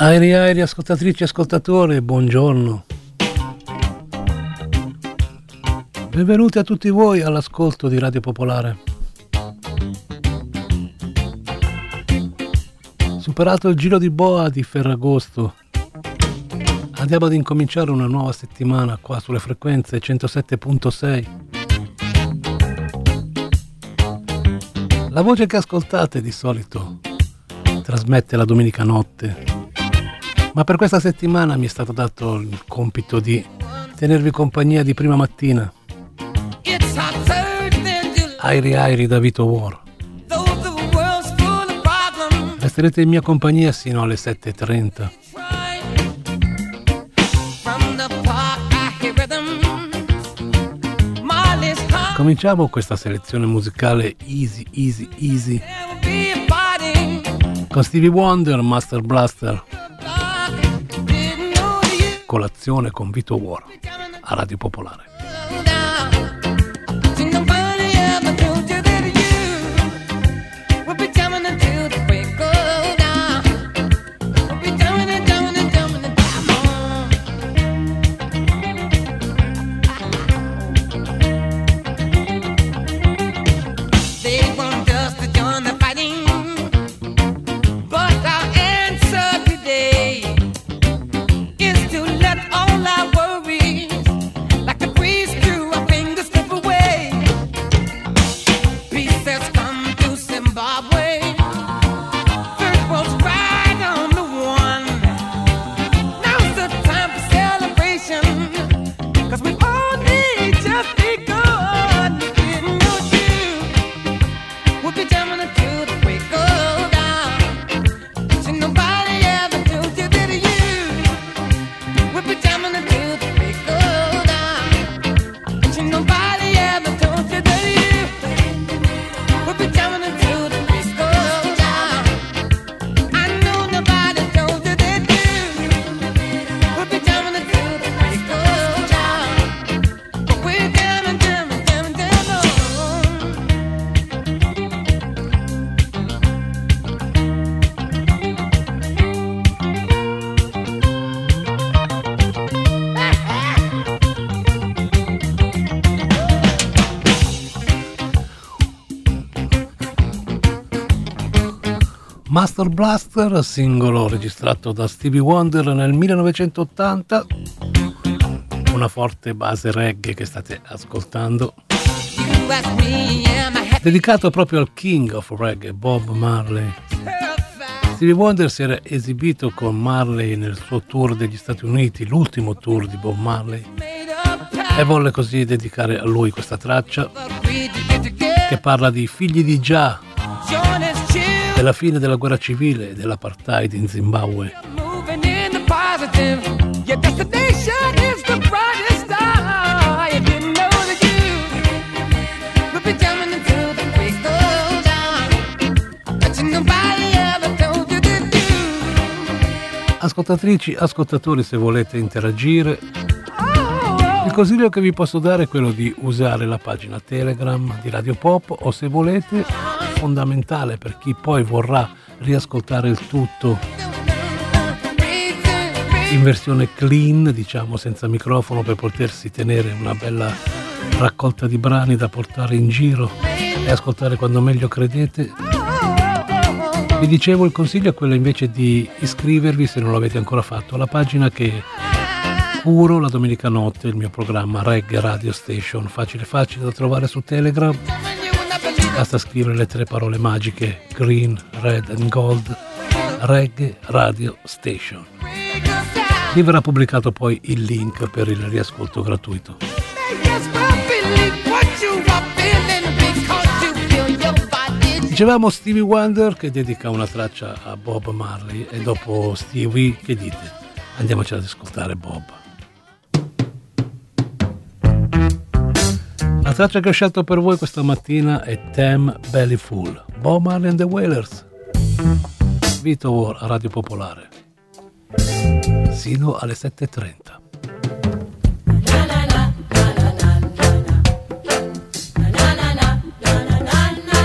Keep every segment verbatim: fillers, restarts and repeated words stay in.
Airi airi, ascoltatrici e ascoltatori, buongiorno. Benvenuti a tutti voi all'ascolto di Radio Popolare. Superato il giro di boa di Ferragosto, andiamo ad incominciare una nuova settimana qua sulle frequenze centosette virgola sei. La voce che ascoltate di solito trasmette la domenica notte, ma per questa settimana mi è stato dato il compito di tenervi compagnia di prima mattina. Airi airi da Vito War. Resterete in mia compagnia sino alle sette e trenta. Cominciamo questa selezione musicale easy, easy, easy con Stevie Wonder, Master Blaster. Colazione con Vito War a Radio Popolare. Master Blaster, singolo registrato da Stevie Wonder nel millenovecentottanta, una forte base reggae che state ascoltando, dedicato proprio al king of reggae, Bob Marley. Stevie Wonder si era esibito con Marley nel suo tour degli Stati Uniti, l'ultimo tour di Bob Marley, e volle così dedicare a lui questa traccia che parla di figli di Jah, della fine della guerra civile e dell'apartheid in Zimbabwe. Ascoltatrici, ascoltatori, se volete interagire, il consiglio che vi posso dare è quello di usare la pagina Telegram di Radio Pop, o se volete, fondamentale per chi poi vorrà riascoltare il tutto in versione clean, diciamo senza microfono, per potersi tenere una bella raccolta di brani da portare in giro e ascoltare quando meglio credete. Vi dicevo, il consiglio è quello invece di iscrivervi, se non l'avete ancora fatto, alla pagina che curo la domenica notte, il mio programma Reggae Radio Station, facile facile da trovare su Telegram. Basta scrivere le tre parole magiche Green, Red and Gold, Reggae Radio Station. Vi verrà pubblicato poi il link per il riascolto gratuito. Dicevamo Stevie Wonder che dedica una traccia a Bob Marley, e dopo Stevie che dite? Andiamoci ad ascoltare Bob. La traccia che ho scelto per voi questa mattina è Them Bellyful, Bob Marley and the Wailers. Vito War a Radio Popolare, sino alle sette e trenta.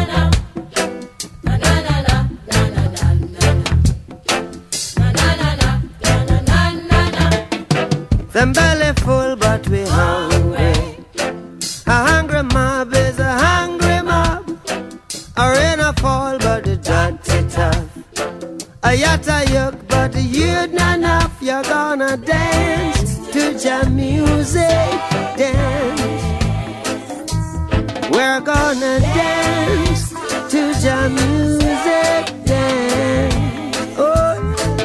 Na na na hungry mob is a hungry mob. A rain a fall, but the dirty tough. A yacht a yuck, but the youth not enough. You're gonna dance to jam music, dance. We're gonna dance to jam music, dance. Oh,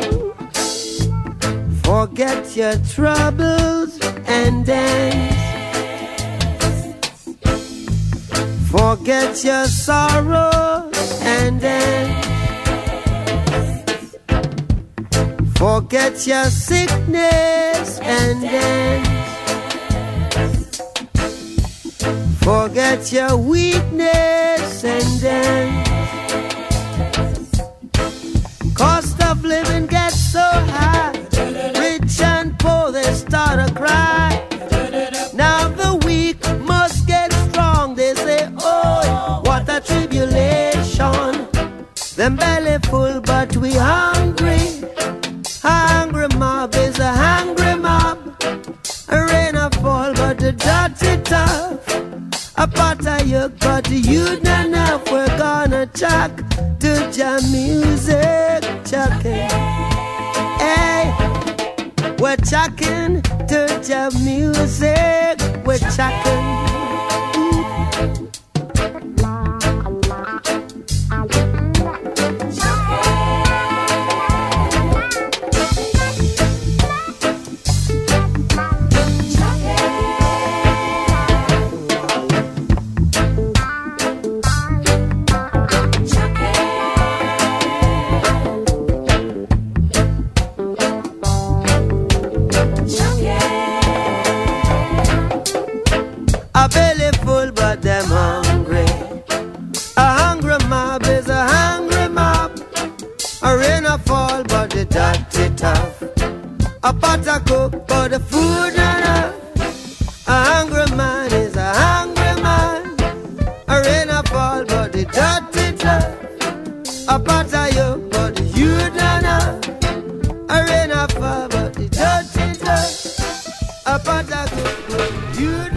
forget your troubles and dance. Forget your sorrows and dance. Forget your sickness and dance. Forget your weakness and dance. Cost of living gets so high, rich and poor they start to cry. Now the weak must get strong. They say, oh, what a tribulation. Them belly full but we hungry. Hungry mob is a hungry mob. A rain a fall but the dirty tough. A pot of yuck but the youth not enough. We're gonna chuck to jam music, chucking. Hey, we're chucking to jam music. We're chucking. A belly full but them hungry. A hungry mob is a hungry mob. A rain a fall but the dirty tough. A pot a cook but the food not enough. A hungry man is a hungry man. A rain a fall but the dirty tough. A pot a yuck but the youth not enough. A rain a fall but the dirty tough. A pot a cook but the youth not enough.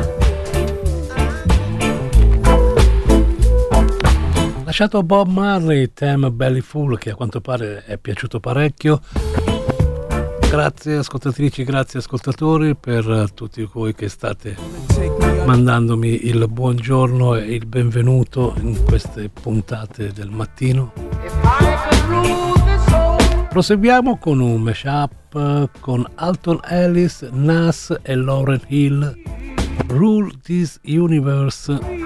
Lasciato Bob Marley, Them Belly Full, che a quanto pare è piaciuto parecchio. Grazie ascoltatrici, grazie ascoltatori per tutti voi che state mandandomi il buongiorno e il benvenuto in queste puntate del mattino. Proseguiamo con un mashup con Alton Ellis, Nas e Lauryn Hill, Rule This Universe.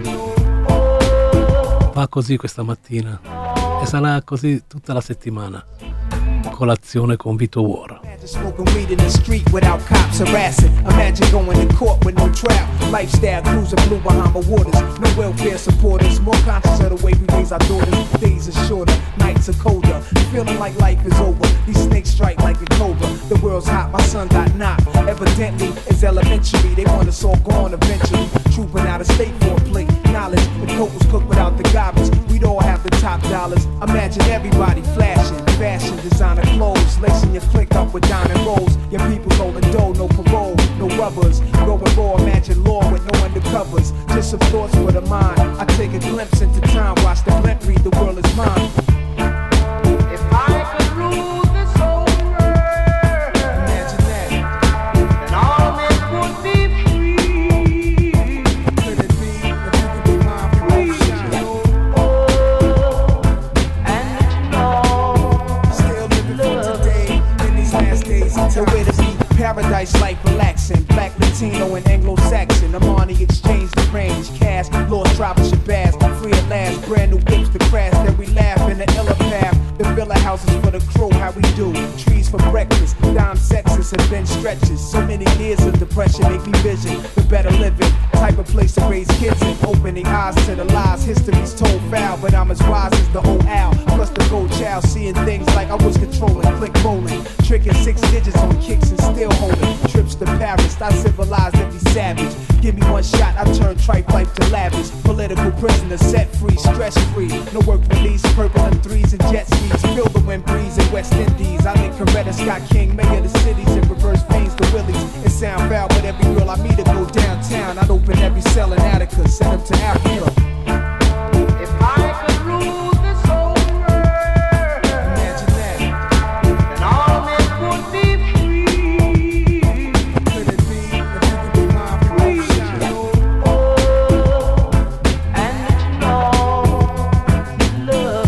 Va così questa mattina e sarà così tutta la settimana. Colazione con Vito War. Smoking weed in the street without cops harassing. Imagine going to court with no trial. Lifestyle cruising blue Bahama waters. No welfare supporters. More conscious of the way we raise our daughters. Days are shorter, nights are colder. Feeling like life is over. These snakes strike like a cobra. The world's hot, my son got knocked. Evidently, it's elementary. They want us all gone eventually. Trooping out of state for a plate. Knowledge, the coke was cooked without the garbage. We'd all have the top dollars. Imagine everybody flashing. Fashion, designer clothes. Lacing your click up with diamond rolls. Your people holding dough, no parole, no rubbers. Going raw, imagine law with no undercovers. Just some thoughts for the mind. I take a glimpse into time, watch the blimp read, the world is mine. If I could rule this whole world, imagine that, then all men would be free. Could it be if you could be mine for all shine? Oh, and you know, still living for today in these last days. Until where to be, paradise life relaxing. Black, Latino, and Anglo-Saxon. Amani exchange the range, cash, lost tribe of Shabazz. Free at last, brand new whips to crash. Then we laugh in the illa path. The villa houses for the crew, how we do. Trees for breakfast, dime sexes and bench stretches. So many years of depression make me vision the better living. Type of place to raise kids in. Opening eyes to the lies, history's told foul. But I'm as wise as the old owl. Plus the gold child, seeing things like I was controlling. Click rolling, tricking six digits on kicks and still holding. Trips to Paris, I civilized every savage. Give me one shot, I turn tripe life to lavish. Political prisoner, set free, stress free. No work release, purple and threes and jet skis. Feel the wind breeze in West Indies. I think Coretta Scott King, mayor of the cities, in reverse veins the willies. It sound foul, but every girl I meet to go downtown. I'd open every cell in Attica, send them to Africa. If I could rule this whole world, imagine that. then all men would be free. Could it be if you could be mine for Free. shine? Oh, and you know, love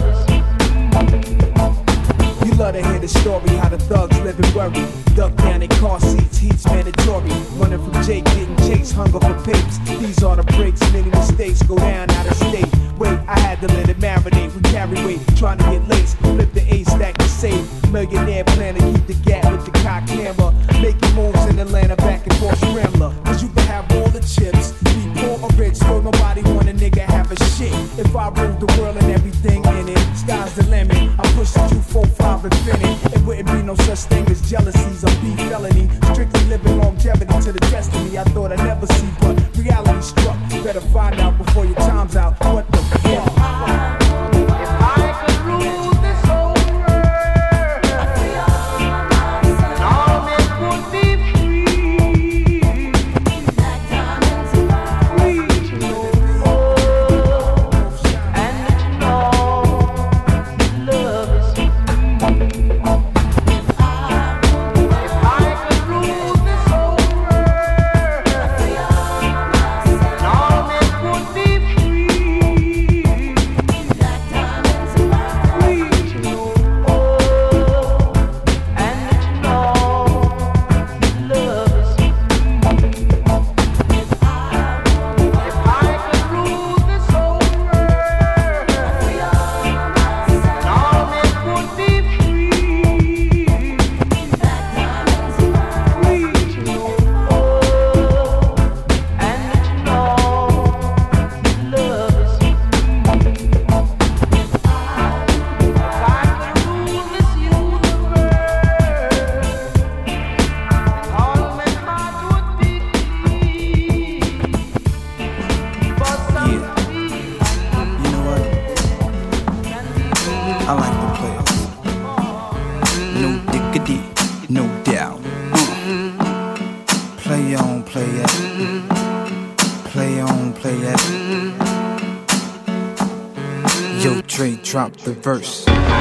is You love to hear the story, how the thugs live and worry. Duck down in car seats, heat's mandatory. Running from Jake, getting chased, hunger for papes. These are the breaks, many mistakes go down out of state. Wait, I had to let it marinate. We carry weight, trying to get laced. Flip the A stack to save. Millionaire plan to keep the gap with the cock camera. Making moves in Atlanta, back and forth scrambler. Cause you can have all the chips, be poor or rich, still nobody want a nigga have a shit. If I ruled the world and everything in it, sky's the limit. I push the two, four, five, infinite. It wouldn't be no such thing as jealousies or beef felony. Strictly living longevity to the destiny I thought I'd never see, but reality struck. Better find out before your time's out. What the fuck? if I could rule this whole world, then all men would be free. Free. Oh, and you know, love is free. If I could rule this whole world, then all men would be free. I like the players. No diggity, no doubt. Uh. Play on, play it. Play on, play it. Yo, Dre, drop the verse.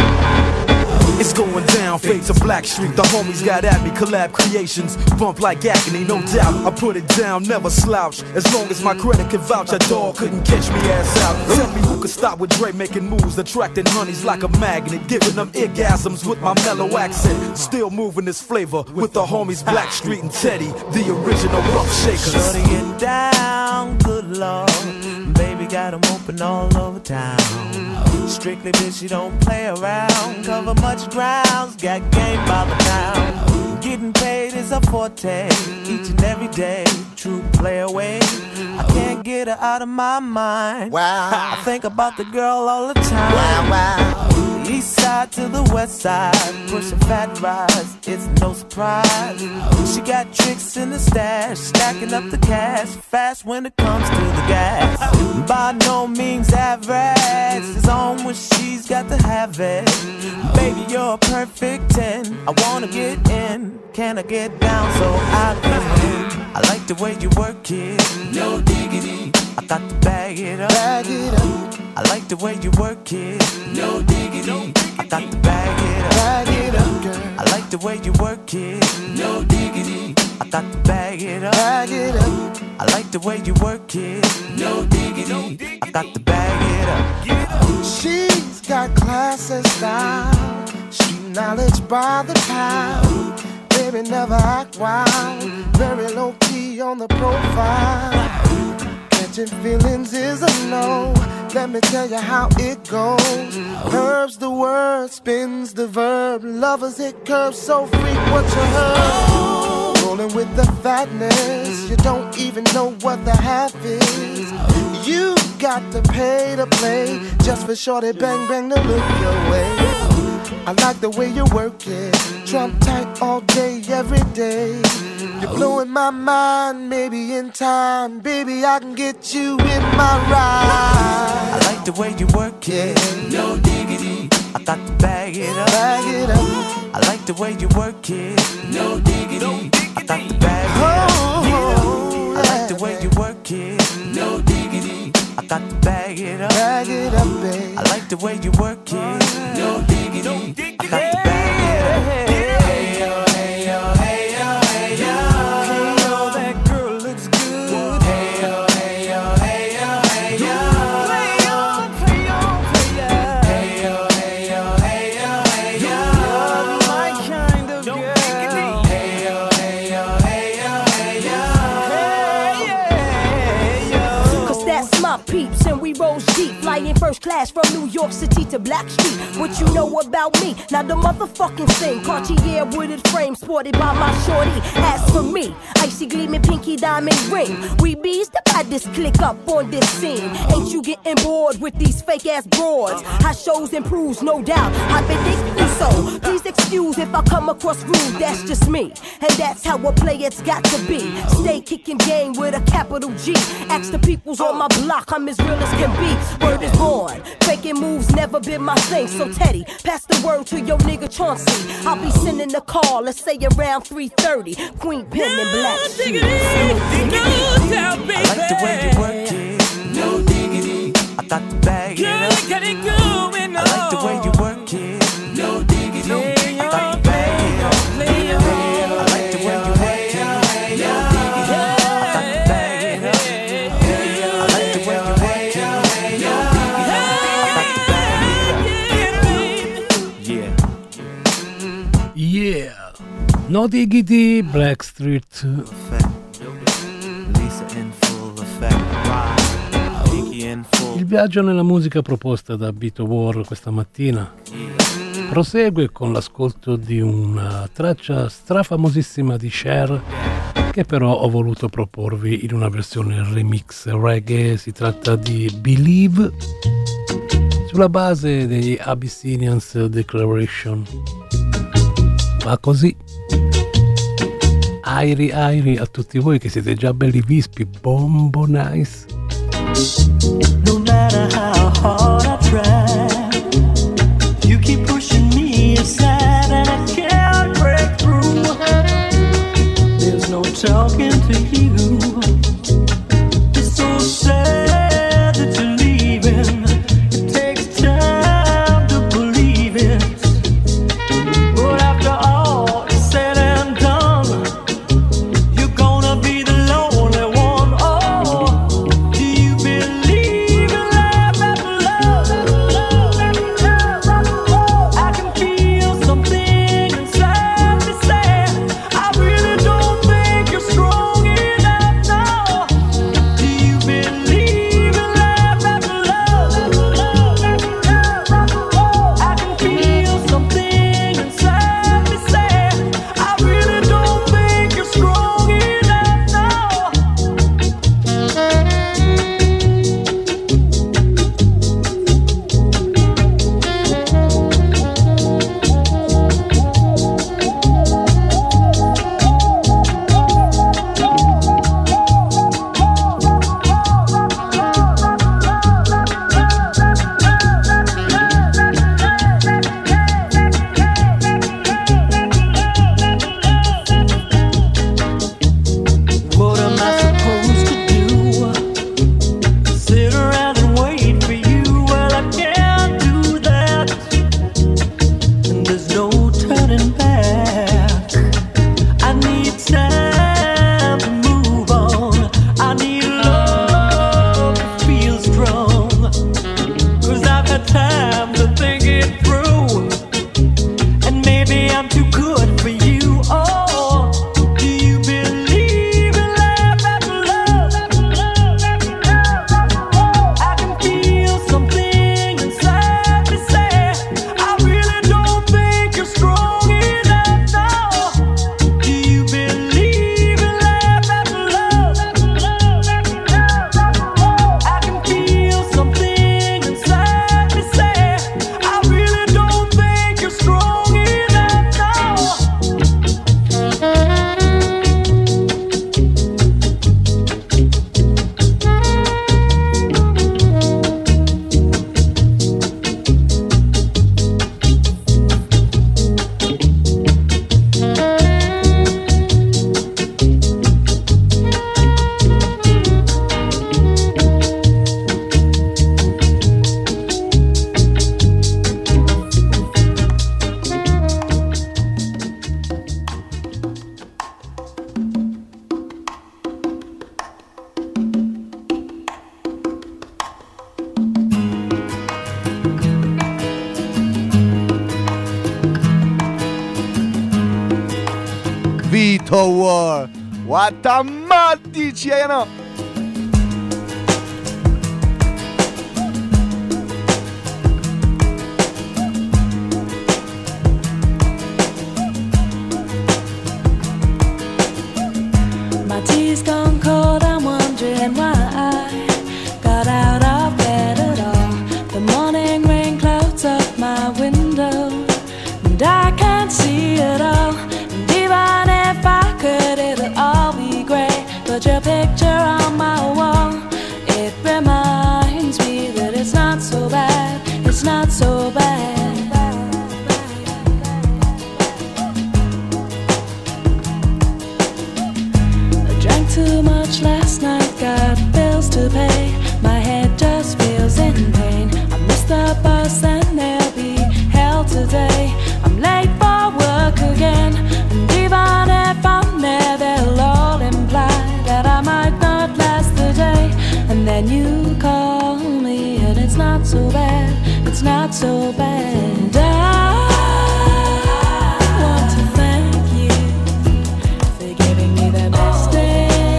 It's going down, fade to Black Street. The homies got at me, collab creations. Bump like agony, no doubt. I put it down, never slouch. As long as my credit can vouch, a dog couldn't catch me ass out. Tell me who could stop with Dre making moves, attracting honeys like a magnet, giving them orgasms with my mellow accent. Still moving this flavor with the homies Black Street and Teddy, the original rough shakers. Shorty it down, good lord. Baby got 'em open all over town. Strictly bitch, you don't play around. Cover much grounds, got game by the pound. Getting paid is a forte, each and every day. True play away. I can't get her out of my mind. Wow. I think about the girl all the time. Wow, wow. East side to the west side, pushing fat rides, it's no surprise. She got tricks in the stash, stacking up the cash, fast when it comes to the gas. By no means average, it's on when she's got to have it. Baby, you're a perfect ten, I wanna get in, can I get down so I can win? I like the way you work it, no diggity, I got to bag it up. Bag it up. I like the way you work it, no diggity, I got to bag it up. Bag it up, girl. I like the way you work it, no diggity, I got to bag it up. Bag it up. I like the way you work it, no diggity, I got to bag it up. She's got class and style, street knowledge by the pound. Baby never act wild, very low key on the profile. Catching feelings is a no. Let me tell you how it goes. Curves the word, spins the verb. Lovers it curves so freak what you heard. Rolling with the fatness, you don't even know what the half is. You got to pay to play just for shorty bang bang to look your way. I like the way you work it. Trump tight all day, every day. You're blowing my mind, maybe in time. Baby, I can get you in my ride. I like the way you work it. No diggity. I got to bag it up. Bag it up. I like the way you work it. No diggity. I got to bag it up. Oh, I like the way you work it. No diggity. I got to bag it up. Bag it up, babe. I like the way you work it. No diggity. I got to bag it up. Hey yo, hey yo, hey yo, hey yo. Hey yo, that girl looks good. Hey yo, hey yo, hey yo, hey yo. Play on, play on, play on. Hey yo, hey yo, hey yo, hey yo. You're my kind of girl. Hey yo, hey yo, hey yo, hey yo. Hey yo. Cause that's my peeps and we roll deep. Flying first class from New York City to Blackstreet. What you know about me? Now the motherfucking thing. Cartier wooded frame sported by my shorty. As for me, icy gleaming pinky diamond ring. We bees the baddest click up on this scene. Ain't you getting bored with these fake ass broads? How shows improves, no doubt. I've been thinking so. Please excuse if I come across rude, that's just me. And that's how a player's got to be. Stay kicking game with a capital G. Ask the peoples on my block, I'm as real as can be. Word is born. Faking moves never been my thing. So Teddy, pass the word to your nigga Chauncey. I'll be sending a call, let's say around three thirty. Queen Pen and Black Shoes. I like the way you work it. No diggity. I got to bag it up. I like the way you work it. No diggity. I got to bag it up. I like the way you work it. No diggity. I got to bag it up. I like the way you work it. No diggity. I got to bag it up. Yeah. Yeah. No diggity, Blackstreet. Il viaggio nella musica proposta da Beat War questa mattina prosegue con l'ascolto di una traccia strafamosissima di Cher che però ho voluto proporvi in una versione remix reggae. Si tratta di Believe sulla base degli Abyssinians Declaration. Va così. Airi airi a tutti voi che siete già belli vispi, bombo nice. No matter how hard I try, you keep pushing me aside and I can't break through. There's no talking to you. It's so sad that you're leaving. It takes time to believe it. But after all is said and done, you're gonna be the lonely one. Oh, do you believe in love? Tower. What a dici, eh, no? My tea's gone cold, I'm wondering why I got out of bed at all. The morning rain clouds up my window, and I can't see it all. And even if I could, it'll all be grey. But your picture on my wall, it reminds me that it's not so bad, it's not so bad. Too much last night, got bills to pay. My head just feels in pain. I missed the bus and there'll be hell today. I'm late for work again, and even if I'm there, they'll all imply that I might not last the day. And then you call me, and it's not so bad, it's not so bad. I want to thank you for giving me the best day.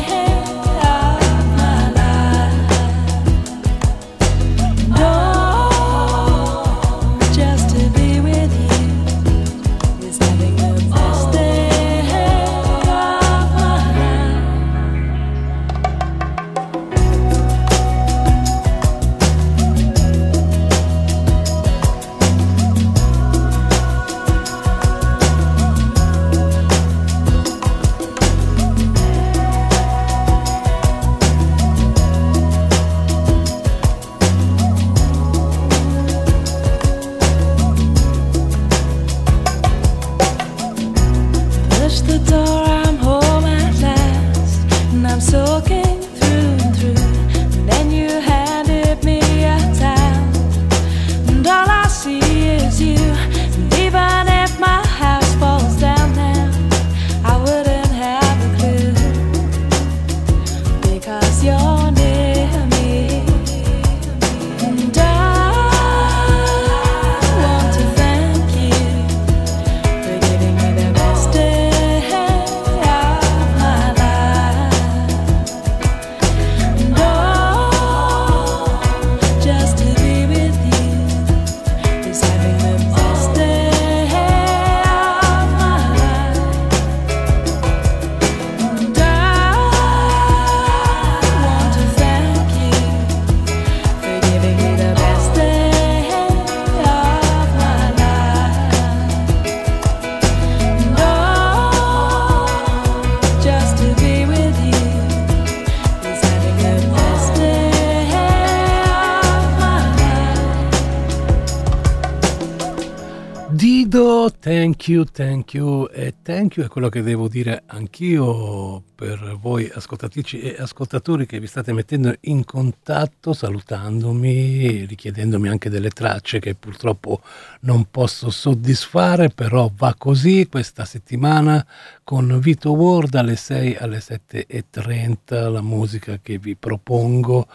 Thank you, thank you e thank you è quello che devo dire anch'io per voi ascoltatrici e ascoltatori che vi state mettendo in contatto, salutandomi, richiedendomi anche delle tracce che purtroppo non posso soddisfare, però va così questa settimana con Vito Ward alle sei alle sette e trenta. La musica che vi propongo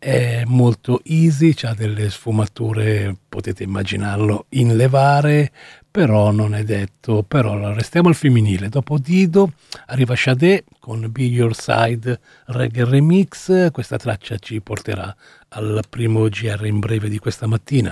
è molto easy, c'ha delle sfumature, potete immaginarlo, in levare, però non è detto. Però restiamo al femminile. Dopo Dido arriva Sade con Be Your Side Reggae Remix. Questa traccia ci porterà al primo G R in breve di questa mattina.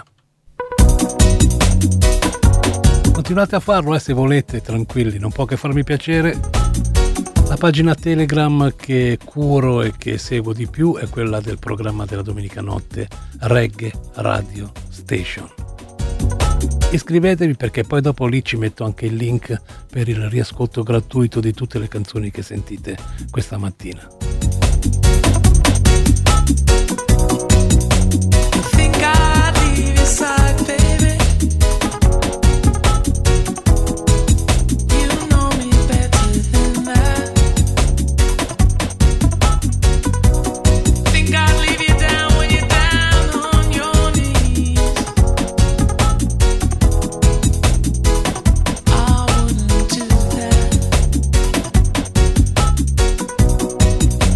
Continuate a farlo, eh, se volete, tranquilli, non può che farmi piacere. La pagina Telegram che curo e che seguo di più è quella del programma della domenica notte Reggae Radio Station. Iscrivetevi perché poi dopo lì ci metto anche il link per il riascolto gratuito di tutte le canzoni che sentite questa mattina. I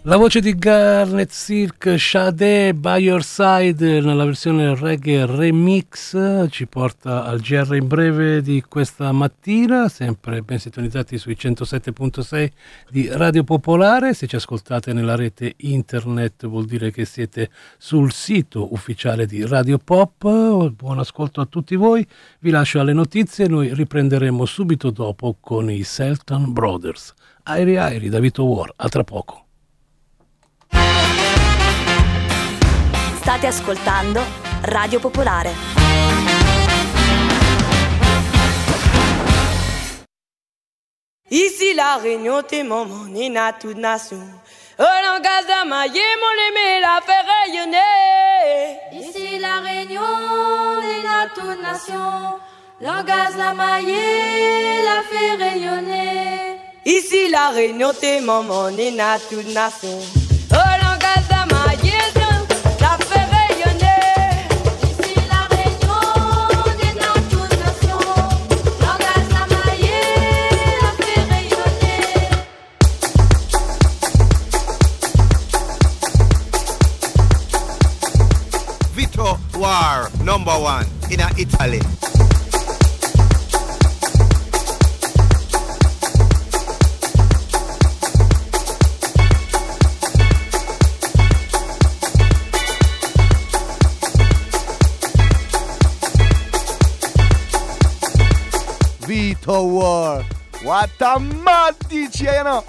La voce di Garnet Silk, Sade, By Your Side, nella versione reggae remix, ci porta al G R in breve di questa mattina, sempre ben sintonizzati sui centosette virgola sei di Radio Popolare. Se ci ascoltate nella rete internet vuol dire che siete sul sito ufficiale di Radio Pop. Buon ascolto a tutti voi, vi lascio alle notizie, noi riprenderemo subito dopo con i Sultan Brothers. Airi Airi da Vito War, a tra poco. State ascoltando Radio Popolare. Ici la Réunion, t'es mon monnaie à toute nation. Au langage d'Amaillé, mon aimé la fait rayonner. Ici la Réunion, est à toute nation. Langage d'Amaillé la fait rayonner. Ici la Réunion, t'es mon monnaie à toute nation. Au langage d'Amaillé, la fait rayonner. Ici la Réunion, est à toute nation. Langage d'Amaillé la fait rayonner. Vito War, number one in Italy. Vito War, what a mad D J, you know.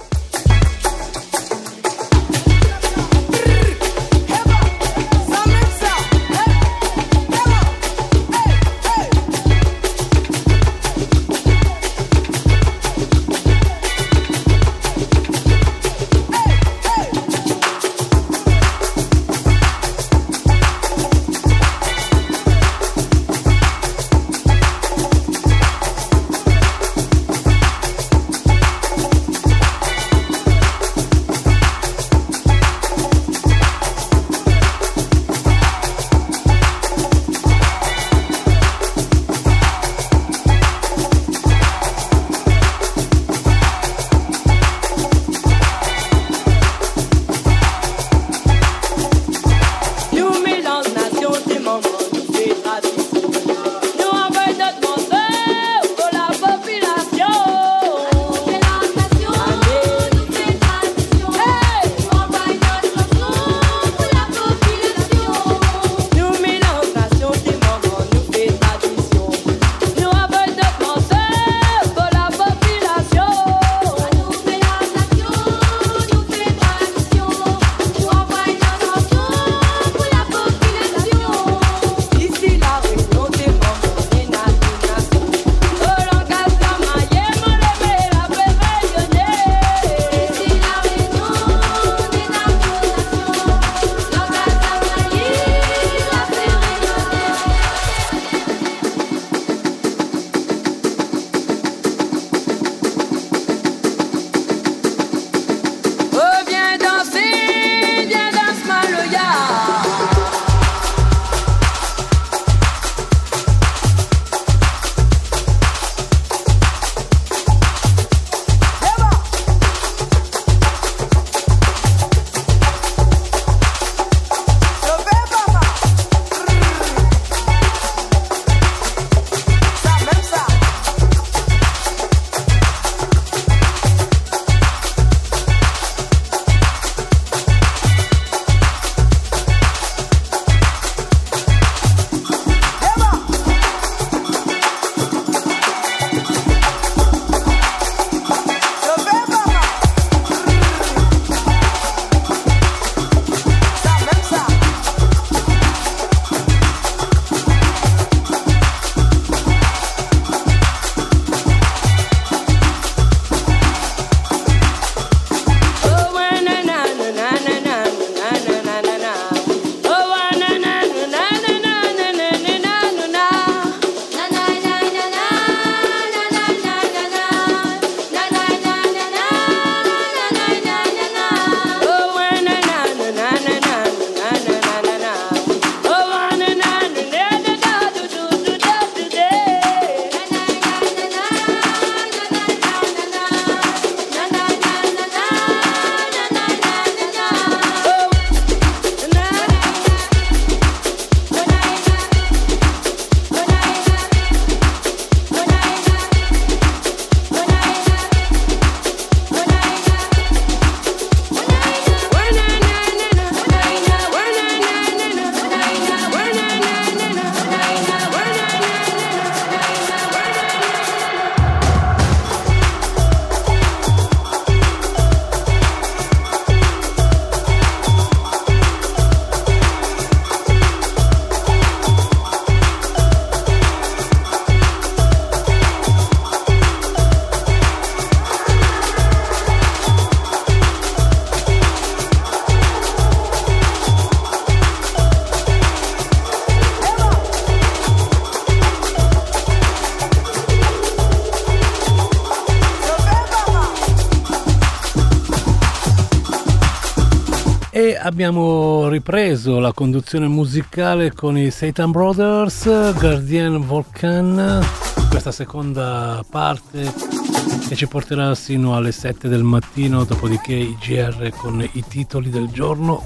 E abbiamo ripreso la conduzione musicale con i Satan Brothers, Guardian Volcan, questa seconda parte che ci porterà sino alle sette del mattino, dopodiché i G R con i titoli del giorno.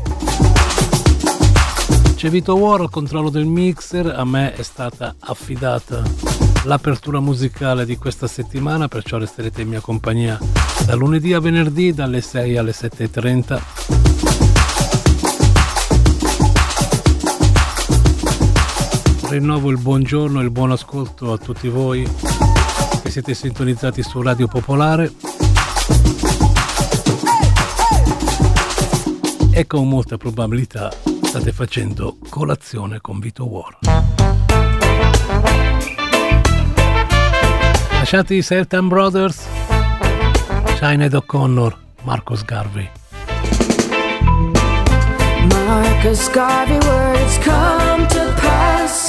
C'è Vito War al controllo del mixer, a me è stata affidata l'apertura musicale di questa settimana, perciò resterete in mia compagnia da lunedì a venerdì dalle sei alle sette e trenta. Rinnovo il buongiorno e il buon ascolto a tutti voi che siete sintonizzati su Radio Popolare e con molta probabilità state facendo colazione con Vito War. Lasciate i Sultan Brothers, Sinead O'Connor, Marcus Garvey. Marcus Garvey words come to pass.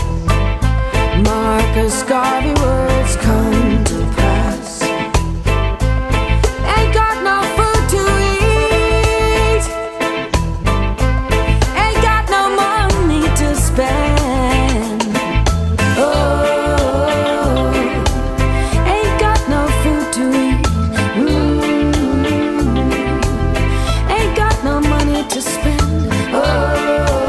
Marcus Garvey words come to pass. Ain't got no food to eat. Ain't got no money to spend. Oh, ain't got no food to eat. Mm. Ain't got no money to spend. Oh.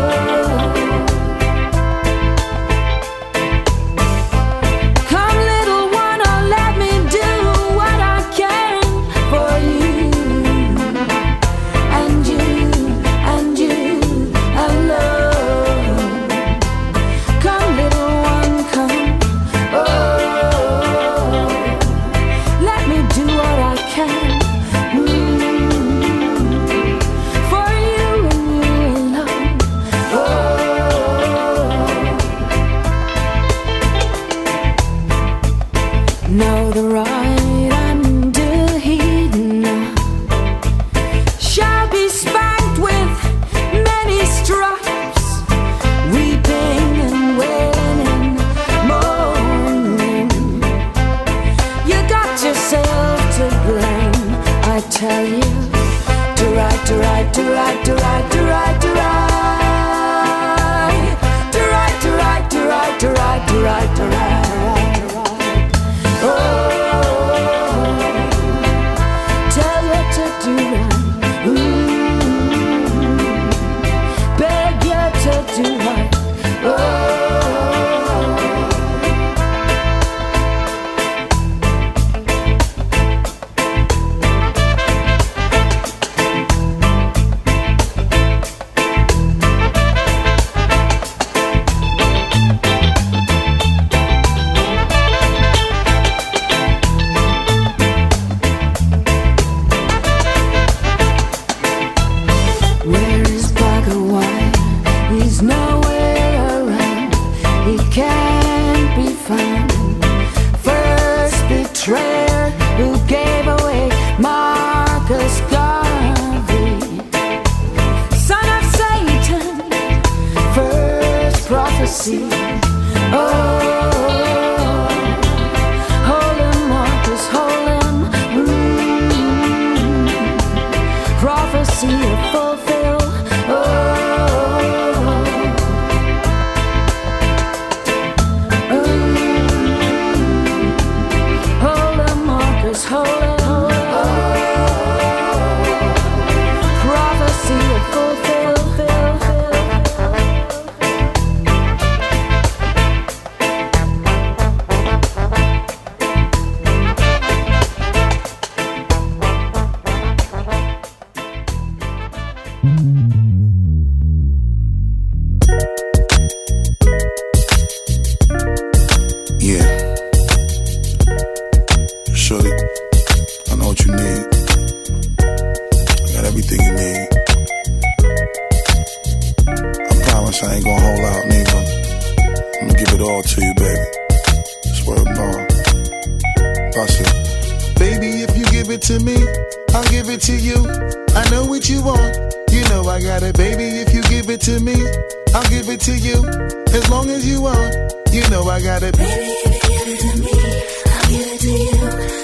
Tell you to ride, to ride, to ride, to ride, to ride, to ride, to ride, to ride, to ride, to ride, to ride, to ride. Oh, tell you to do right, mm, beg you to do right. Oh.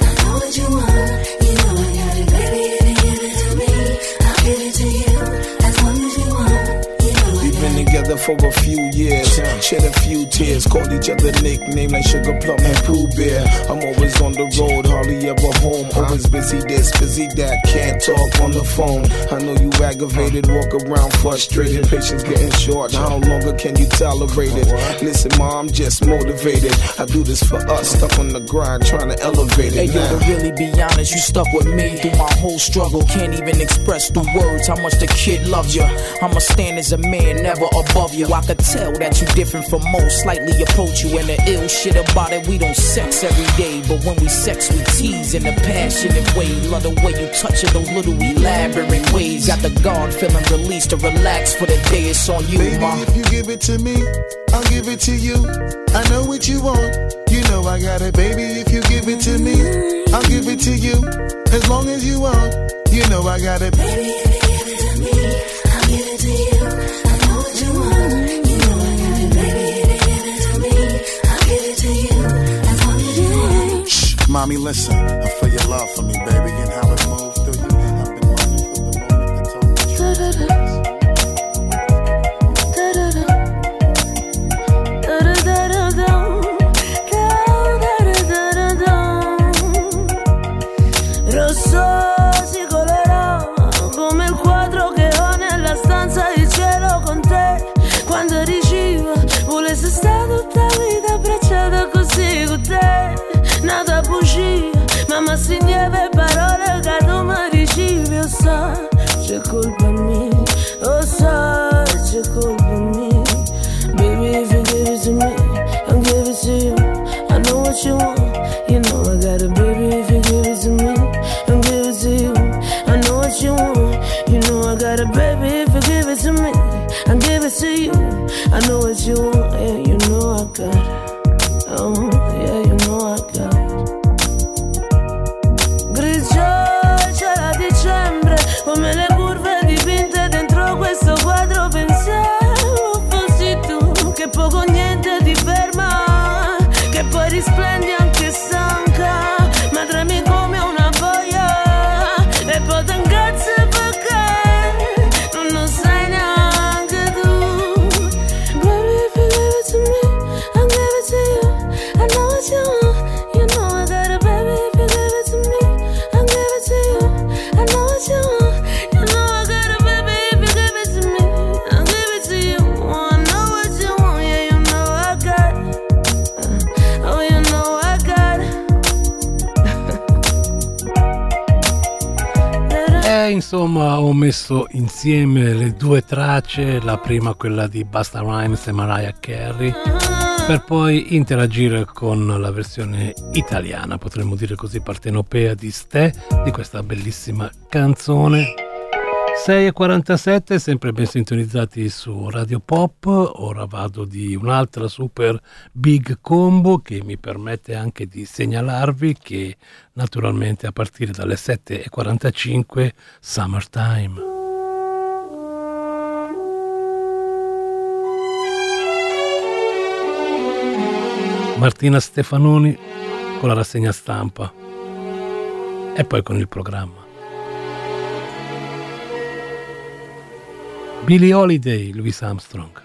Give it to you. I for a few years. Shed a few tears, called each other nickname like Sugar Plum and Pooh Bear. I'm always on the road, hardly ever home. Always busy this, busy that, can't talk on the phone. I know you aggravated, walk around frustrated. Patience getting short, how longer can you tolerate it? Listen, ma, I'm just motivated. I do this for us, stuck on the grind, trying to elevate it. Hey, yo, to really be honest, you stuck with me through my whole struggle. Can't even express through words how much the kid loves you. I'ma stand as a man, never above you. I could tell that you different from most, slightly approach you. And the ill shit about it, we don't sex every day, but when we sex, we tease in a passionate way. Love the way you touch it, those little elaborate ways. Got the guard feeling released to relax for the day. It's on you, baby, ma. If you give it to me, I'll give it to you. I know what you want, you know I got it, baby. If you give it to me, I'll give it to you. As long as you want, you know I got it, baby. If you give it to me, I'll give it to you. I know what you want, you know I got it, baby. If you give it to me, I'll give it to you. As long as you want. Shh, mommy, listen. I feel your love for me, baby, and how it moves through you. I've been waiting for the moment to talk to you. Rosso si colerà come il quadro che ho nella stanza di cielo con te. Quando eri viva volessi stare tutta la vita abbracciata così con te. Nata bugia, mamma si nieve parole che tu mi ricevi. Oh so, c'è colpa mia, oh so, c'è colpa mia. Baby, if you give it to me, I'll give it to you. I know what you want, you know I got it, baby. If you give it to me, I'll give it to you. I know what you want, you know I got it, baby. If you give it to me, I'll give it to you. I know what you want, yeah, you know I got it. Oh, yeah, you know I got it. Grigio c'era dicembre, come le curve dipinte dentro questo quadro. Pensavo fossi tu, che poco o niente ti ferma, che poi risplendi anche stanca, ma tremi come una boia e poi ti incazzi perché non lo sai neanche tu. Baby, if you give it to me, I'll give it to you. I know what you want, you know I got it, baby. If you give it to me, I'll give it to you. I know what you want, you know I got it, baby. If you give it to me, I'll give it to you. Oh, I know what you want, yeah, you know I got it. Oh, you know I got it. E insomma ho messo insieme le due tracce, la prima quella di Busta Rhymes e Mariah Carey, per poi interagire con la versione italiana, potremmo dire così, partenopea di Ste, di questa bellissima canzone. sei e quarantasette, sempre ben sintonizzati su Radio Pop. Ora vado di un'altra super big combo che mi permette anche di segnalarvi che naturalmente a partire dalle sette e quarantacinque Summertime. Martina Stefanoni con la rassegna stampa e poi con il programma. Billie Holiday, Louis Armstrong.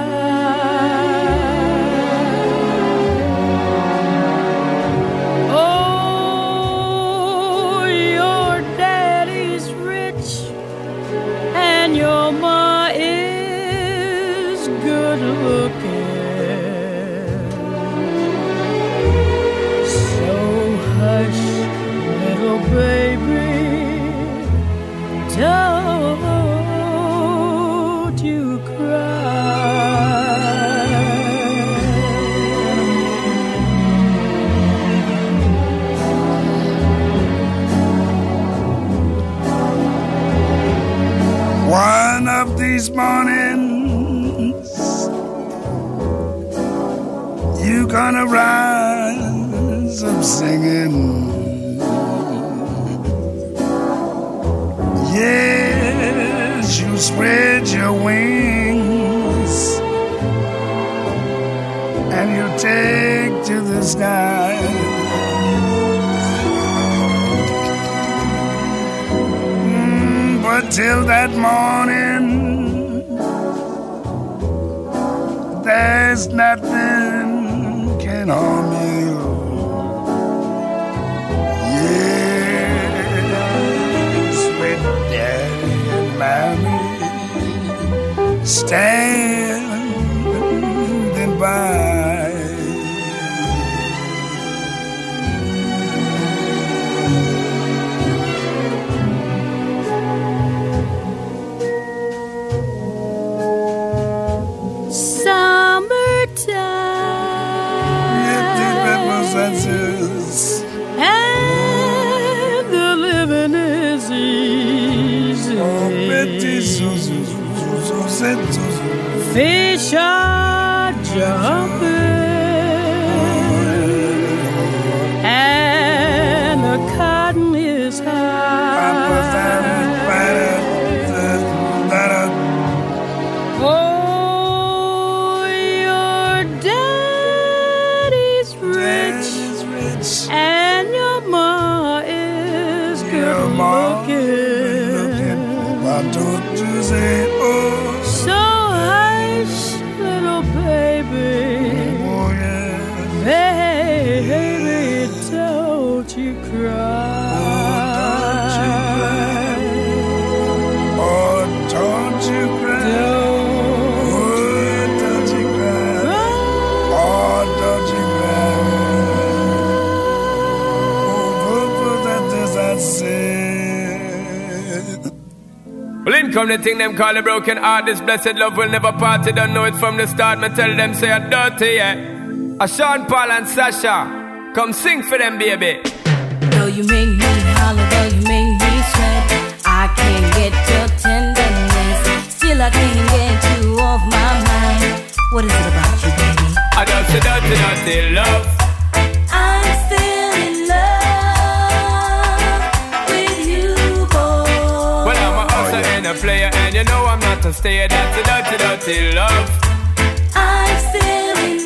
Oh, your daddy's rich and your ma is good looking. So hush, little baby, don't you One of these mornings, you gonna rise up singing. Yes, you spread your wings and you take to the sky. Mm, but till that morning, there's nothing can harm you. Yes, with Daddy and Mommy standing by. And the living is easy. Fish are jumping and the cotton is high. Oh, your daddy's rich, and your ma is good looking. Why don't you say, oh? So hush, little baby. Oh, yeah. Baby, don't you cry. Oh, don't you cry. Oh, don't you cry. Oh, don't you cry. Well, in come the thing them call a broken heart. This blessed love will never part. You don't know it from the start. Me tell them say I'm dirty, yeah. A Sean Paul and Sasha, come sing for them, baby. Though you make me holler, though you make me sweat, I can't get your tenderness. Still I can't get you off my mind. What is it about you, baby? I don't say dirty, dirty love. I'm still in love with you, boy. Well, I'm a hustler and a player, and you know I'm not a stayer. That's a dirty, dirty love. I'm still in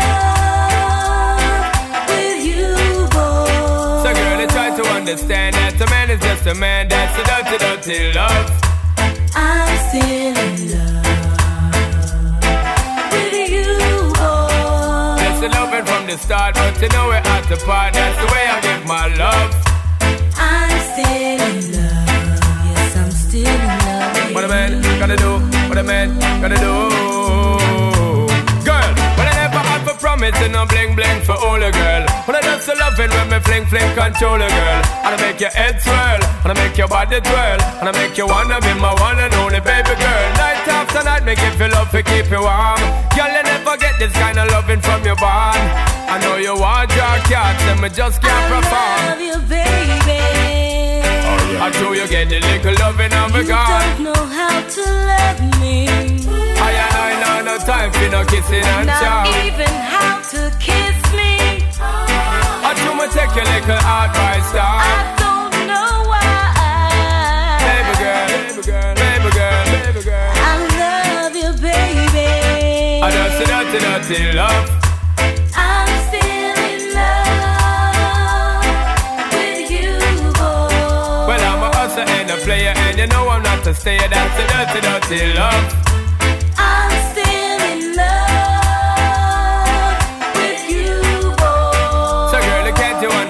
love with you, boy. So girl, I try to understand that a man is just a man. That's a dirty, dirty love. I'm still in love with you, boy. That's the loving from the start, but you know we're at the part. That's the way I give my love. I'm still in love. Yes, I'm still in love with What a man gonna do, what a man gonna do. Girl, when I never had for promising, I'm bling bling for all a girl. When I just so loving when me fling fling control a girl. And I make your head swirl, and I make your body twirl, and I make you wanna be my one and only baby girl. Night after night, make you feel love to keep you warm. Girl, you never get this kind of loving from your bond. I know you want your cats, and me just can't perform. I love you, baby. I know you get the little loving of a You God. don't know how to love me. I and I know no time for no kissing and chow. Not even how to kiss me. I do me take your little advice, dog. I don't know why. Baby girl, baby girl, baby girl, baby girl. I love you, baby. I just say dirty, dirty love. I'm still in love with you, boy. Well, I'm a hustler and a player, and you know I'm not a stayer. That's a dirty, dirty love. I'm still in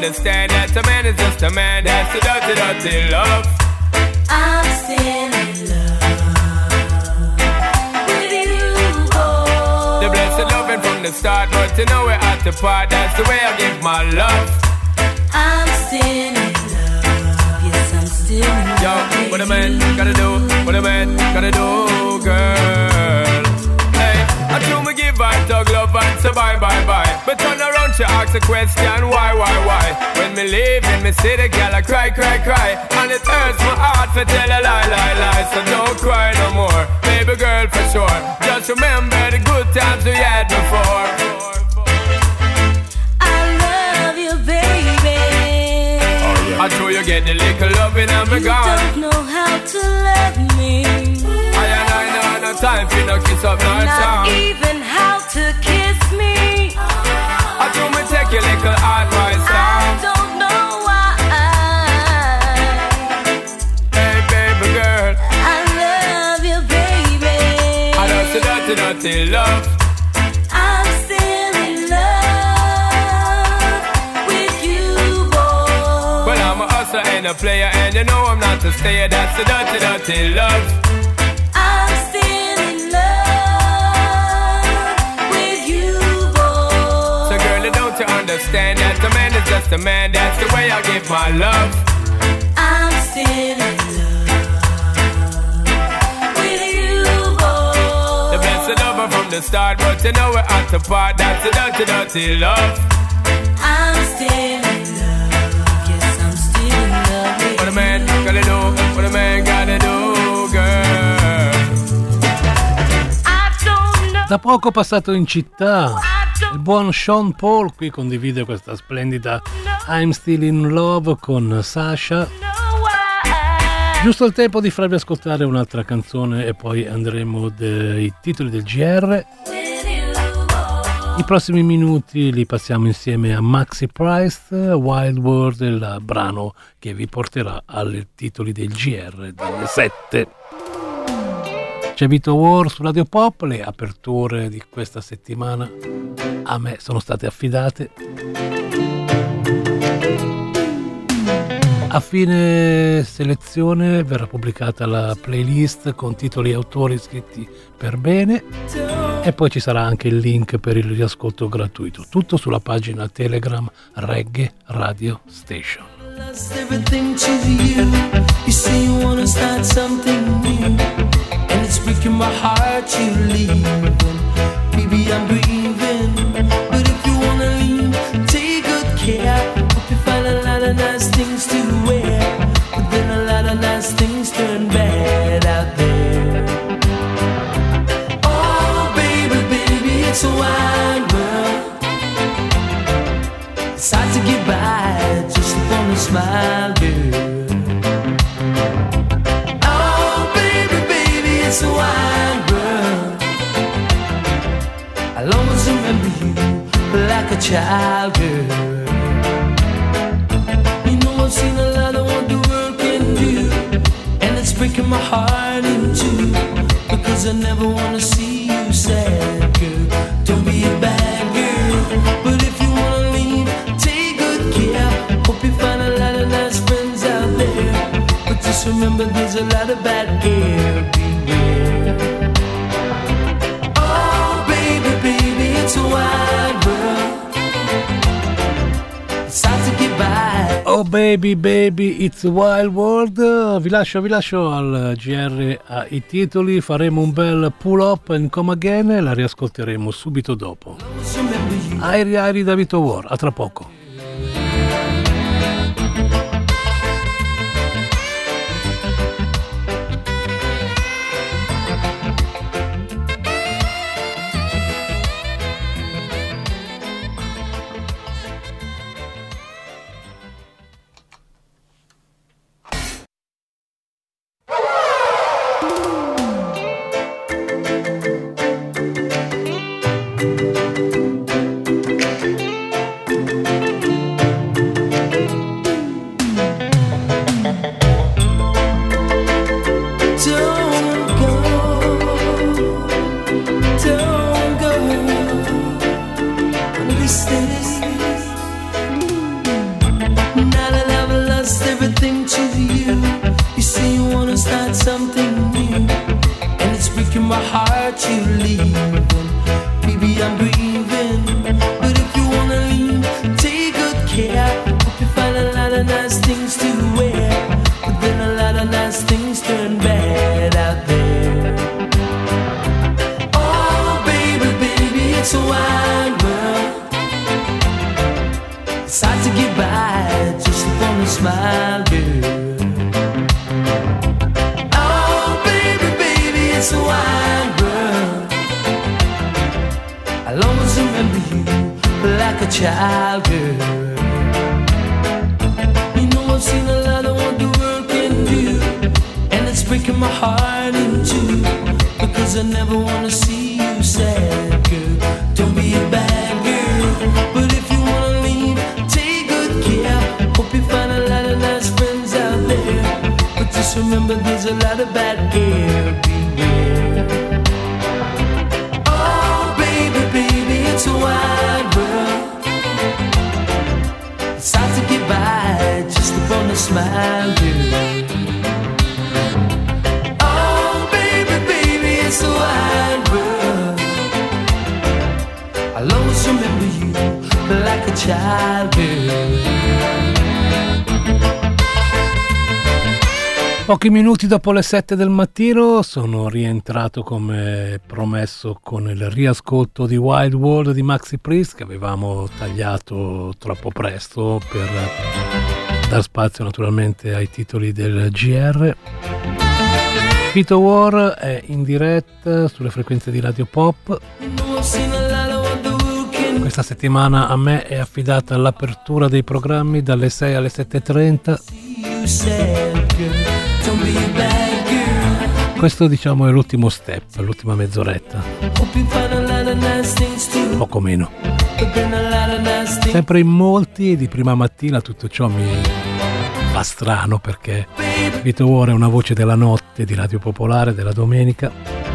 understand that a man is just a man. That's the dirty, dirty love. I'm still in love with you, oh. The blessed loving from the start, but you know we're at the part. That's the way I give my love. I'm still in love, yes, I'm still in love. Yo, what a man gotta do, what a man gotta do, girl. Hey, I do me give her dog love and say bye, bye, bye. But turn around, she ask a question, why, why, why? When me leave in me city, girl, I cry, cry, cry. And it hurts my heart to tell a lie, lie, lie. So don't cry no more, baby girl, for sure. Just remember the good times we had before. I love you, baby. I know you get the little loving and me You gone. don't know how to love me. I and I know no time for no kiss up, no Not time. even how to kiss me. I do me take your little advice I now. don't know why. Hey baby girl, I love you, baby. I love the dirty, dirty love. I'm still in love with you, boy. Well, I'm a hustler and a player, and you know I'm not to stay. That's the dirty, dirty love. I'm still in love with you, boy. So girl, don't you understand that the man is just a man? That's the way I give my love. I'm still in love with you, boy. The blessed lover from the start, but you know we're at the part. That's the dirty, dirty love. I'm still in love. Yes, I'm still in love with What a man gotta do, what a man gotta do, girl. I don't know. Da poco passato in città, il buon Sean Paul qui condivide questa splendida I'm Still in Love con Sasha. Giusto il tempo di farvi ascoltare un'altra canzone e poi andremo dei titoli del G R. I prossimi minuti li passiamo insieme a Maxi Price, Wild World, il brano che vi porterà ai titoli del G R delle sette. C'è Vito War su Radio Pop, le aperture di questa settimana a me sono state affidate. A fine selezione verrà pubblicata la playlist con titoli e autori scritti per bene e poi ci sarà anche il link per il riascolto gratuito. Tutto sulla pagina Telegram Reggae Radio Station. Lost everything to you. You say you wanna start something new, and it's breaking my heart you leaving. Baby, I'm grieving, but if you wanna leave, take good care. Hope you find a lot of nice things to wear, but then a lot of nice things turn bad out there. Oh, baby, baby, it's a wide world. It's hard to get by just upon a smile, girl. Oh, baby, baby, it's a wide world. I'll always remember you like a child, girl. You know I've seen a lot of what the world can do, and it's breaking my heart in two, because I never wanna see you sad, girl. Don't be a bad girl, but if you wanna leave, take good care. Hope you find a lot of nice friends out there, but just remember there's a lot of bad air, beware. Oh baby, baby, it's a wide world. It's hard to get by. Oh baby baby it's a wild world. Vi lascio, vi lascio al G R ai titoli. Faremo un bel pull up and come again e la riascolteremo subito dopo. Airi Airi da Vito War. A tra poco. it's a wide world. It's hard to get by just upon a smile, girl. Oh, baby, baby, it's a wide world. I'll always remember you like a child, girl. You know I've seen a lot of what the world can do, and it's breaking my heart in two, because I never wanna see you sad, girl. Don't be a bad girl, but if you wanna leave, take good care. Hope you find a lot of nice friends out there, but just remember there's a lot of bad air, beware. Oh baby, baby, it's a wide world. It's hard to get by just upon a smile, girl. Oh baby, baby, it's a wide world. I'll always remember you like a child, girl. Pochi minuti dopo le sette del mattino sono rientrato come promesso con il riascolto di Wild World di Maxi Priest, che avevamo tagliato troppo presto per dar spazio naturalmente ai titoli del G R. Vito War è in diretta sulle frequenze di Radio Pop. Questa settimana a me è affidata l'apertura dei programmi dalle sei alle sette e trenta. Questo diciamo è l'ultimo step, l'ultima mezz'oretta, poco meno. Sempre in molti di prima mattina tutto ciò mi fa strano, perché Vito War è una voce della notte di Radio Popolare della domenica.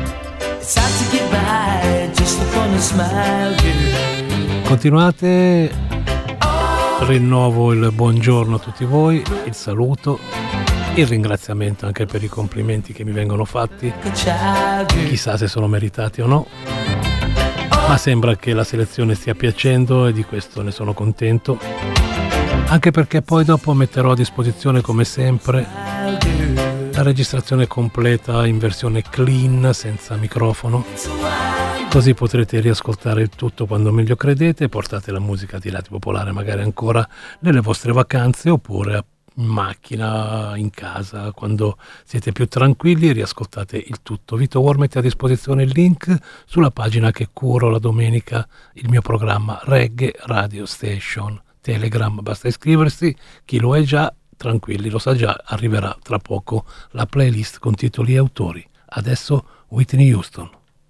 Continuate, rinnovo il buongiorno a tutti voi, il saluto, il ringraziamento anche per i complimenti che mi vengono fatti, chissà se sono meritati o no, ma sembra che la selezione stia piacendo e di questo ne sono contento, anche perché poi dopo metterò a disposizione come sempre la registrazione completa in versione clean, senza microfono, così potrete riascoltare il tutto quando meglio credete e portate la musica di Radio Popolare magari ancora nelle vostre vacanze, oppure in macchina, in casa, quando siete più tranquilli, riascoltate il tutto. Vito War mette a disposizione il link sulla pagina che curo la domenica, il mio programma Reggae Radio Station. Telegram, basta iscriversi, chi lo è già, tranquilli, lo sa già, arriverà tra poco la playlist con titoli e autori. Adesso Whitney Houston.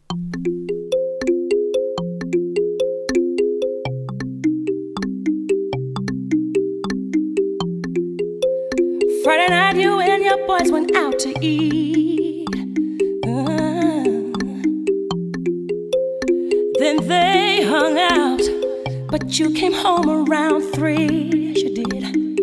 Friday night, you and your boys went out to eat. Uh, then they hung out, but you came home around three. Yes, you did.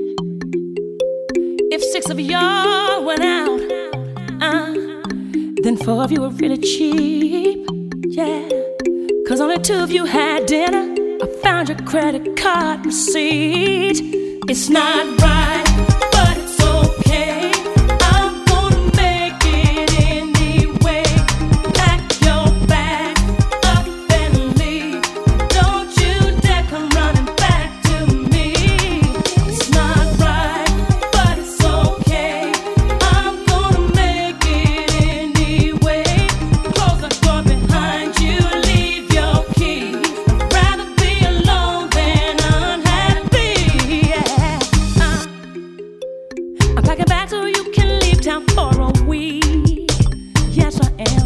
If six of y'all went out, uh, then four of you were really cheap. Yeah, cause only two of you had dinner. I found your credit card receipt. It's not right, but it's okay. I'm gonna make it anyway. Pack your bag up and leave. Don't you dare come running back to me. It's not right, but it's okay. I'm gonna make it anyway. Close the door behind you, leave your key. I'd rather be alone than unhappy. Yeah. Uh, I'm packing back so you can leave town for a week. Yes, I am.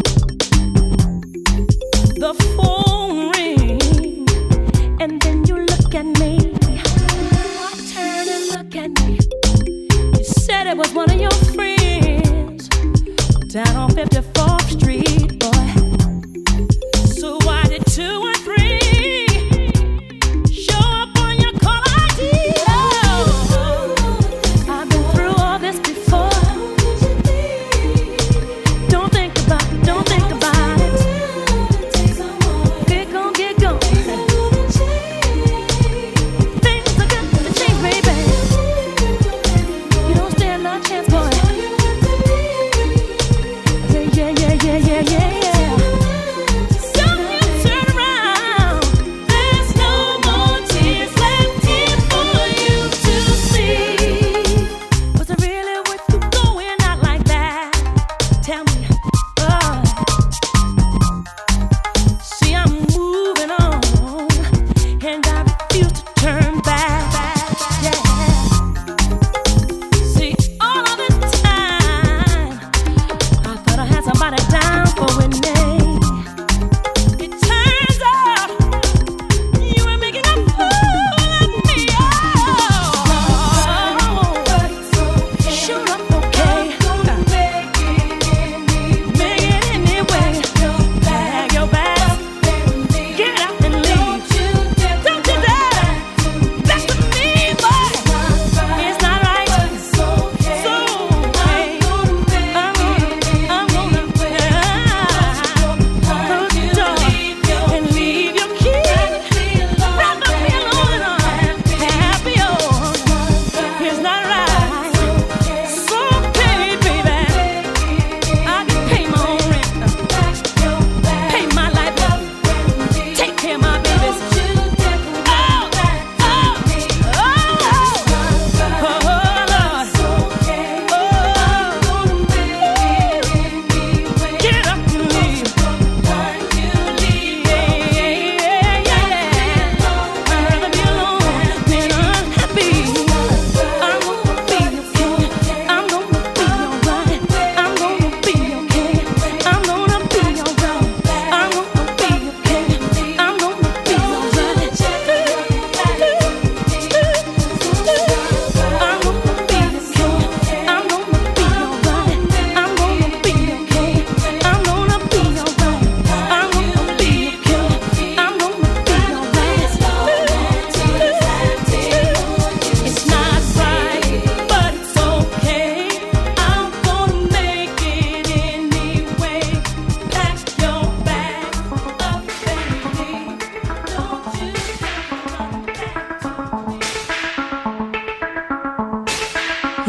The phone rings, and then you look at me. Turn and look at me. You said it was one of your friends down on fifty-fourth Street, boy. So why did two and three show up on your call I D? Oh, I've been through all this before. Don't think about it, don't think about it.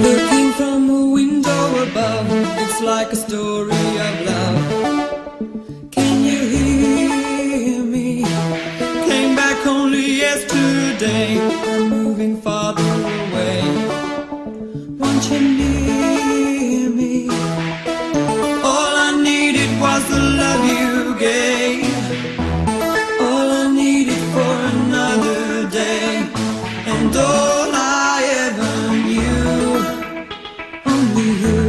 Looking from a window above, it's like a story of love. Can you hear me? Came back only yesterday. I'm moving farther away. Won't you near me? All I needed was the love you gave. All I needed for another day. And all I ever knew, only you.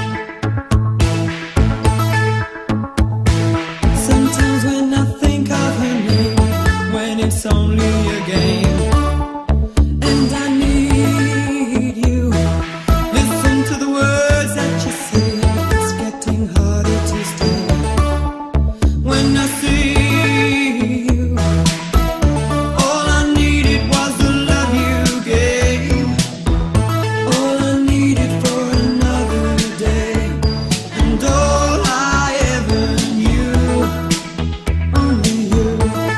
Sometimes when I think of her name, when it's only a game, and I need you, listen to the words that you say. It's getting harder to stay. When I see you, all I needed was the love you gave. All I needed for another day. And all I ever knew, only you.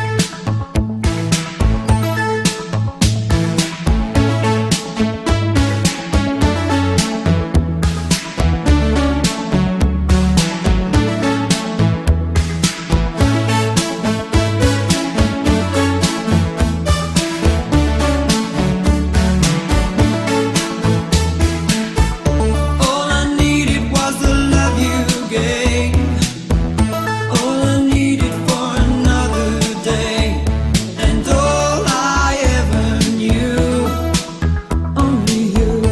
All I needed was the love you gave. All I needed for another day. And all I ever knew, only you.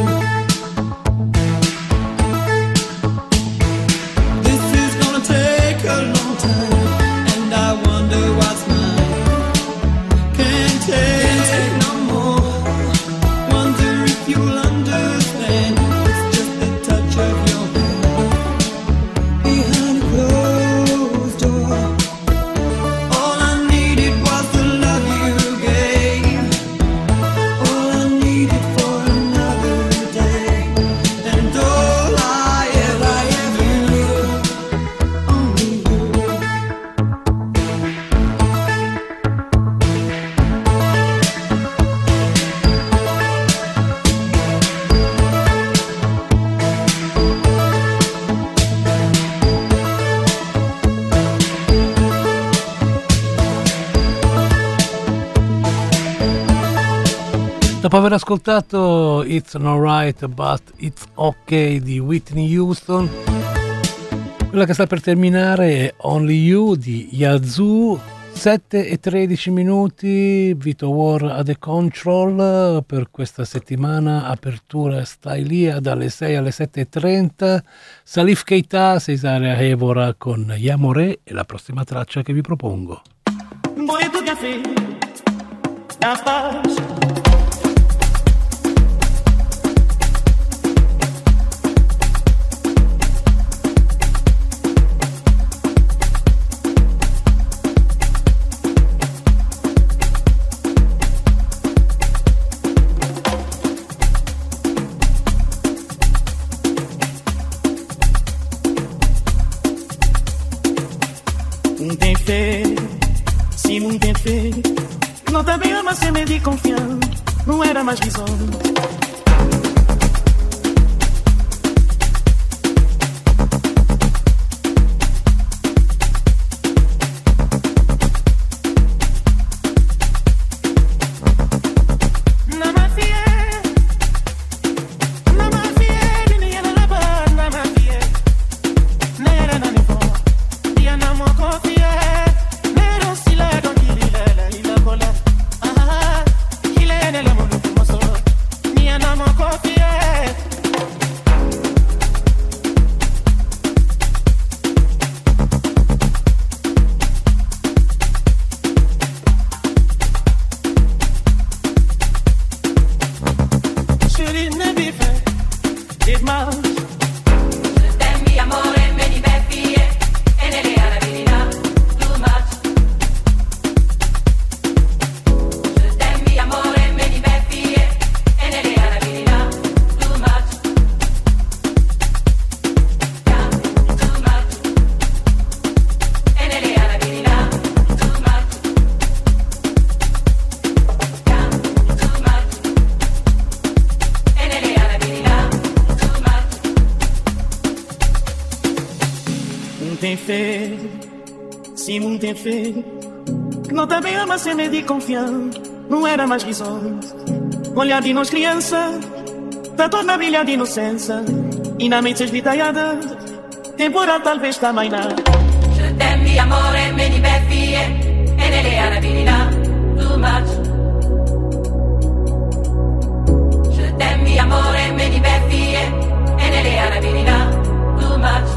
This is gonna take a long time, and I wonder what's mine. Can't take no more. Wonder if you'll understand. It's just the touch of your hand behind a closed door. All I needed was the love you gave. All I needed for another day. And all I ever knew, only you. Dopo aver ascoltato It's Not Right But It's Ok di Whitney Houston, quella che sta per terminare è Only You di Yazoo. Sette e tredici minuti, Vito War a The Control per questa settimana. Apertura Stai Lì dalle sei alle sette e trenta. Salif Keita, Cesarea Evora con Yamore e la prossima traccia che vi propongo. Boy do café, la page. Muito bem feito, sim, muito bem feito. Não também ama ser meio de confiança, não era mais visão. Niana bem feito, sim, muito bem feito. Que não também ama ser meio de confiança, não era mais risonho. Olhar de nós criança, da torna brilha de inocência. E na mente esvitaiada, temporal talvez também não. Je t'aime, mi amore, me ni beffi e nelle arabilità, too much. Je t'aime, mi amore, me ni beffi e nelle arabilità, too much.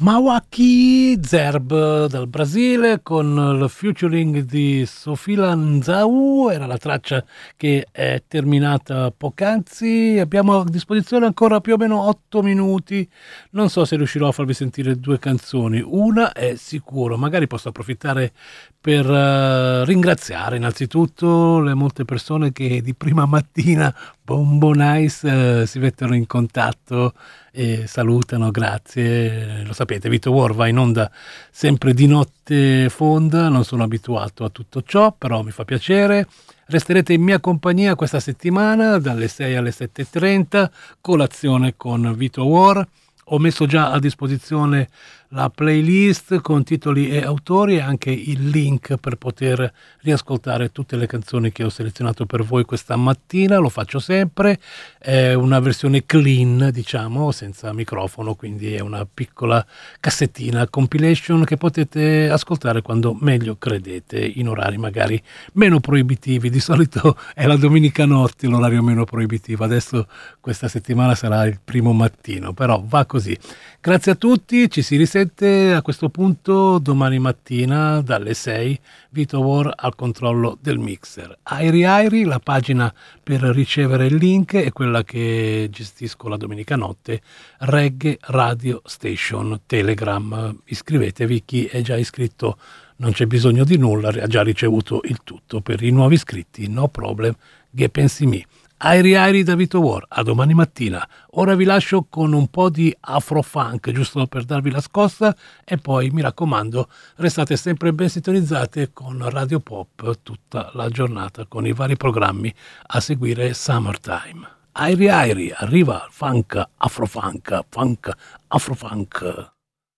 Mawaki Zerb dal Brasile con il featuring di Sofila Nzau, era la traccia che è terminata poc'anzi. Abbiamo a disposizione ancora più o meno otto minuti, non so se riuscirò a farvi sentire due canzoni, una è sicuro, magari posso approfittare per uh, ringraziare innanzitutto le molte persone che di prima mattina Bombo Nice uh, si mettono in contatto e salutano, grazie. Lo sapete, Vito War va in onda sempre di notte fonda, non sono abituato a tutto ciò, però mi fa piacere. Resterete in mia compagnia questa settimana dalle sei alle sette e trenta, colazione con Vito War. Ho messo già a disposizione la playlist con titoli e autori e anche il link per poter riascoltare tutte le canzoni che ho selezionato per voi questa mattina. Lo faccio sempre, è una versione clean, diciamo, senza microfono, quindi è una piccola cassettina compilation che potete ascoltare quando meglio credete, in orari magari meno proibitivi. Di solito è la domenica notte l'orario meno proibitivo, adesso questa settimana sarà il primo mattino, però va così. Grazie a tutti, ci si risente a questo punto domani mattina dalle sei, Vito War al controllo del mixer. Airi Airi, la pagina per ricevere il link è quella che gestisco la domenica notte, Reggae Radio Station Telegram. Iscrivetevi, chi è già iscritto non c'è bisogno di nulla, ha già ricevuto il tutto. Per i nuovi iscritti, no problem, che pensi mi. Airi Airi da Vito War, a domani mattina. Ora vi lascio con un po' di afrofunk, giusto per darvi la scossa, e poi mi raccomando, restate sempre ben sintonizzate con Radio Pop tutta la giornata, con i vari programmi a seguire Summertime. Airi Airi, arriva funk, afrofunk, funk, afrofunk.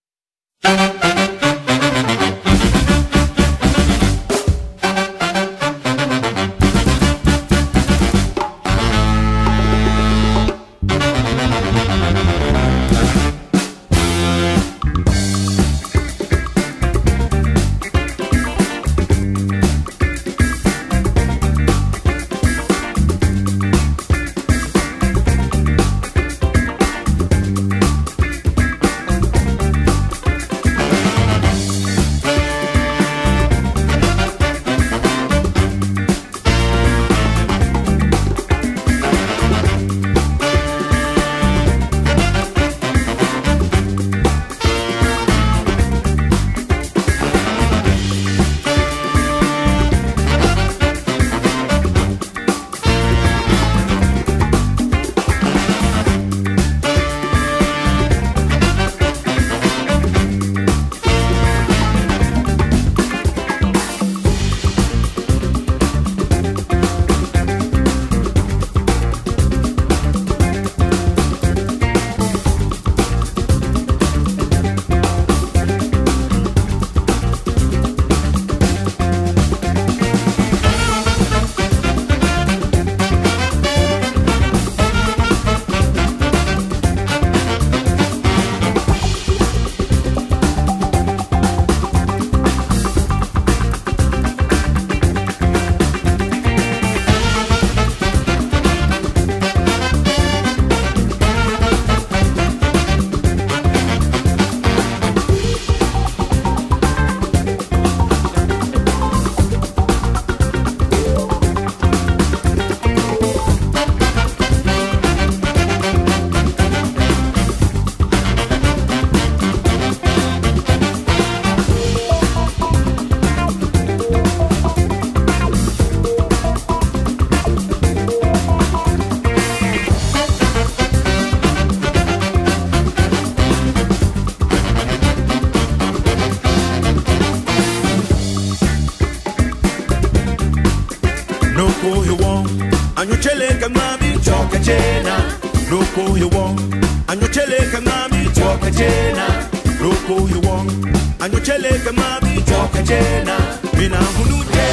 Anyocheleka mami choka chena Roko you want Anyocheleka mami choka chena Roko you want Anyocheleka mami choka chena Mina hunute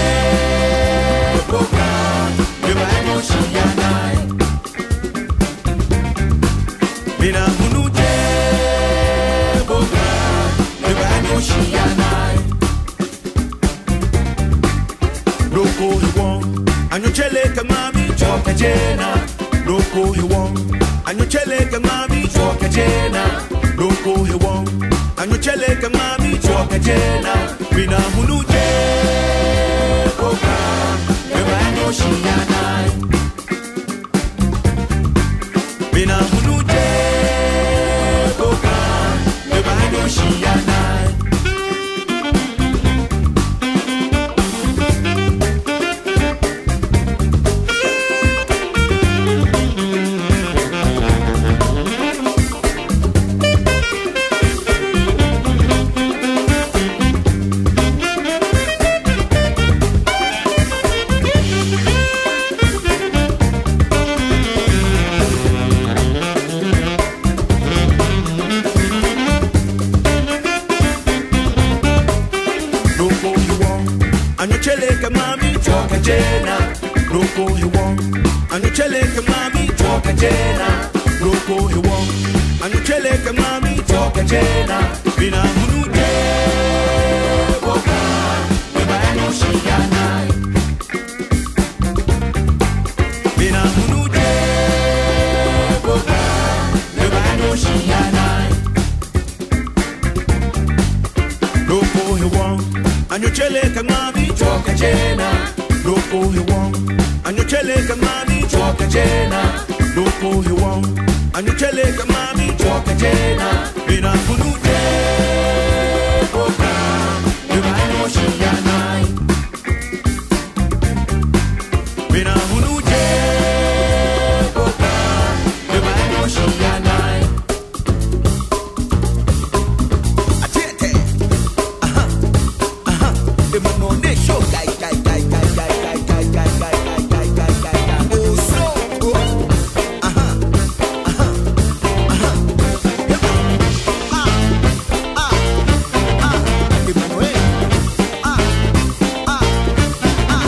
Boka Beba anyoshiyanai Mina hunute Boka Beba anyoshiyanai Roko you want Anyocheleka mami choka chena Roko you want Anyocheleka mami choka chena Roko he wong, anyocheleka mami choka jena, mina hunuje koka, eba anyoshiyanai. Mina hunuje koka, eba anyoshiyanai. Anyocheleka mami choka jena, roko he wong. Anyocheleka mami choka jena, roko he wong. Anyocheleka mami choka jena, mina hunuje boka, eba anyoshiyanai. Mina hunuje boka, eba anyoshiyanai. Roko he wong. Anyocheleka mami choka jena, roko he wong. Anyocheleka mami choka jena, roko he wong. Anyocheleka mami choka jena, mina hunuje boka, eba anyoshiyanai. Mina hunuje boka, eba anyoshiyanai. Atiete, aha, aha, ema none show gai gai gai gai gai gai gai gai gai gai gai gai gai. Oh so, oh, aha, aha, aha. Ema, ah, ah, ah, ema none, ah, ah, ah.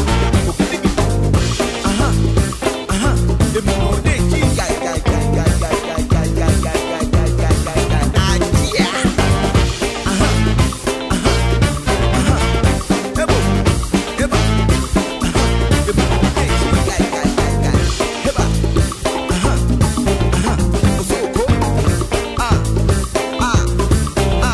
Aha, aha, ema none chi gai gai gai gai gai gai gai gai gai gai gai gai gai gai. Ah yeah. Aha, aha, aha. Ebo, eba, aha, ema none chi gai gai gai gai. Eba, aha, aha. Osoko, ah, ah, ah.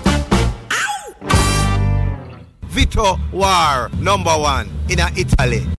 Vito War, number one in Italy.